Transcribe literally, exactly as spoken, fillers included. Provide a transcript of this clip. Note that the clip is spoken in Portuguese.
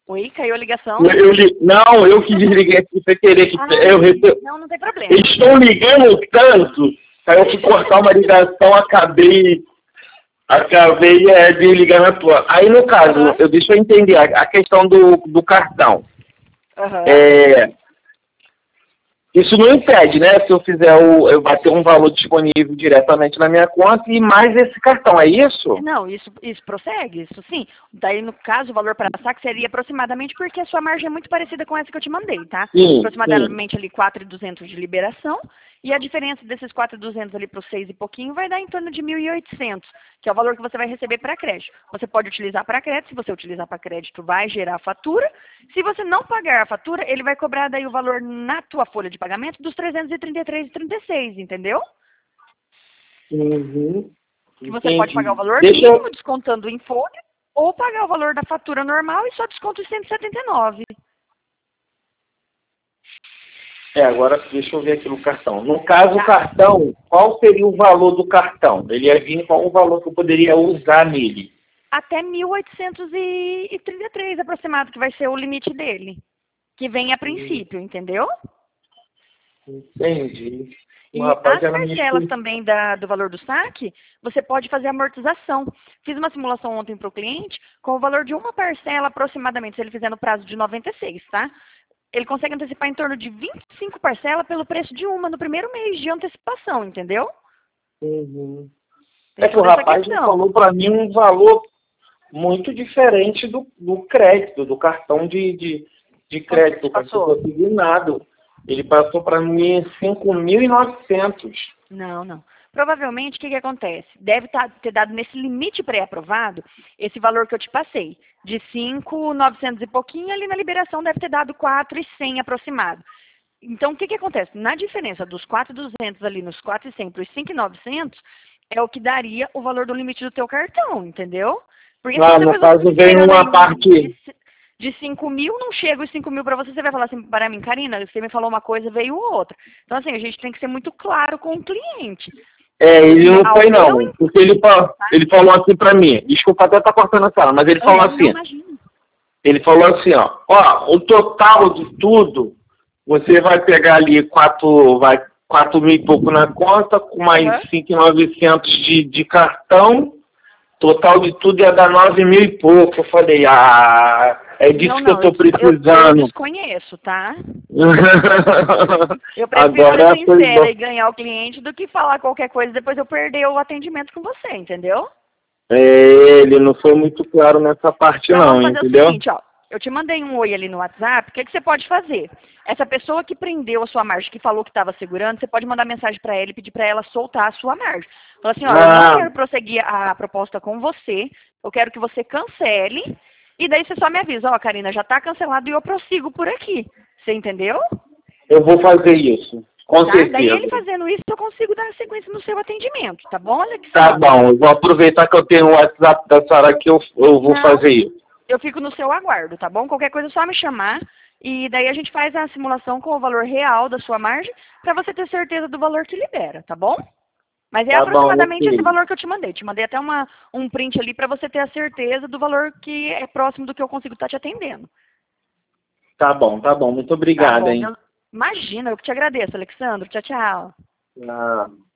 Oi, caiu a ligação? Eu, eu li... Não, eu que desliguei aqui sem querer. Que Ah, eu recebo... Não, não tem problema. Estou ligando tanto, aí eu fui cortar uma ligação, acabei, acabei é, desligando a tua. Aí, no caso, Uhum. eu, deixa eu entender a, a questão do, do cartão. Uhum. É, isso não impede, né? Se eu fizer o, eu bater um valor disponível diretamente na minha conta e mais esse cartão, é isso? Não, isso, isso prossegue, isso sim. Daí, no caso, o valor para saque seria aproximadamente, porque a sua margem é muito parecida com essa que eu te mandei, tá? Sim, Aproximadamente ali quatro mil e duzentos de liberação, e a diferença desses quatro mil e duzentos ali para os seis e pouquinho vai dar em torno de mil e oitocentos, que é o valor que você vai receber para crédito. Você pode utilizar para crédito, se você utilizar para crédito, vai gerar a fatura. Se você não pagar a fatura, ele vai cobrar daí o valor na tua folha de pagamento dos trezentos e trinta e três reais e trinta e seis centavos, entendeu? Uhum. Que você pode pagar o valor Deixa mínimo, eu... descontando em folha, ou pagar o valor da fatura normal e só desconto os cento e setenta e nove. É, agora deixa eu ver aqui no cartão. No caso, Tá. o cartão, qual seria o valor do cartão? Ele ia vir com o valor que eu poderia usar nele? Até mil oitocentos e trinta e três aproximado, que vai ser o limite dele. Que vem a princípio, entendeu? Entendi. E O rapaz as já não me parcelas explicou. também da, do valor do saque, você pode fazer amortização. Fiz uma simulação ontem para o cliente com o valor de uma parcela aproximadamente, se ele fizer no prazo de noventa e seis, tá? Ele consegue antecipar em torno de vinte e cinco parcelas pelo preço de uma no primeiro mês de antecipação, entendeu? Uhum. Tem É que o toda essa rapaz me questão. falou para mim um valor muito diferente do, do crédito, do cartão de, de, de Quanto que crédito, ele o cartão passou? consignado. Ele passou para mim cinco mil e novecentos. Não, não. Provavelmente, o que, que acontece? Deve tá, ter dado nesse limite pré-aprovado esse valor que eu te passei, de cinco mil e novecentos e pouquinho, ali na liberação deve ter dado quatro mil e cem aproximado. Então, o que, que acontece? Na diferença dos quatro mil e duzentos ali nos quatro mil e cem para os cinco mil e novecentos, é o que daria o valor do limite do teu cartão, entendeu? Porque se Ah, você no depois você caso fica vem esperando aí uma um limite parte. de, de cinco mil, não chega os cinco mil para você, você vai falar assim para mim, Karina, você me falou uma coisa, veio outra. Então, assim, a gente tem que ser muito claro com o cliente. É, ele não Ao foi meu, não, porque ele, fa- tá? ele falou assim pra mim, desculpa até estar cortando a sala, mas ele falou Aham, não assim, imagino. ele falou assim, ó, ó, o total de tudo, você vai pegar ali quatro, vai, quatro mil e pouco na conta, com mais Aham. cinco mil e novecentos de, de cartão, total de tudo ia dar nove mil e pouco. Eu falei, ah, é disso Não, que eu não, eu, tô des- eu, eu precisando. desconheço, tá? Eu prefiro ser Agora foi bom. sincera e ganhar o cliente do que falar qualquer coisa e depois eu perder o atendimento com você, entendeu? É, ele não foi muito claro nessa parte Então não, vamos fazer o entendeu? seguinte, ó. Eu te mandei um oi ali no WhatsApp, o que, que você pode fazer? Essa pessoa que prendeu a sua margem, que falou que estava segurando, você pode mandar mensagem para ela e pedir para ela soltar a sua margem. Fala assim, ó, eu não Ah, quero prosseguir a proposta com você, eu quero que você cancele, e daí você só me avisa, ó, Karina, já está cancelado e eu prossigo por aqui. Você entendeu? eu vou fazer isso, com Tá? Daí ele certeza. fazendo isso, eu consigo dar sequência no seu atendimento, tá bom, Tá Alexandre? bom, eu vou aproveitar que eu tenho o WhatsApp da senhora aqui, eu, eu vou Não, fazer isso. eu fico no seu aguardo, tá bom? Qualquer coisa é só me chamar e daí a gente faz a simulação com o valor real da sua margem para você ter certeza do valor que libera, tá bom? Mas é Tá bom, aproximadamente esse ok. valor que eu te mandei. Te mandei até uma, um print ali para você ter a certeza do valor que é próximo do que eu consigo estar te atendendo. Tá bom, tá bom. Muito Tá obrigado, bom? hein? Meu- Imagina, eu que te agradeço, Alexandre. Tchau, tchau. Ah.